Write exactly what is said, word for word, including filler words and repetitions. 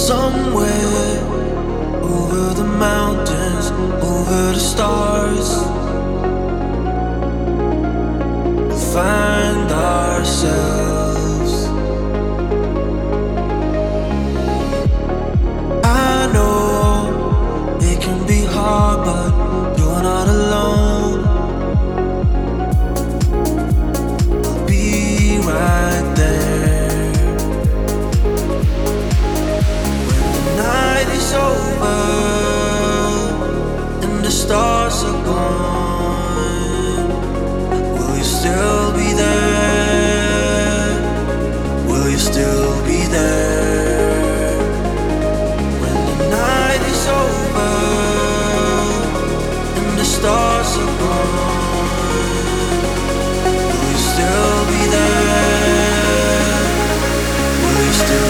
somewhere over the mountains, over the stars. We'll find ourselves. I know it can be hard, but you're not alone. I'll be right there when the night is over and the stars are gone. Will you still be there? Will you still be there when the night is over and the stars are gone? Will you still be there? Will you still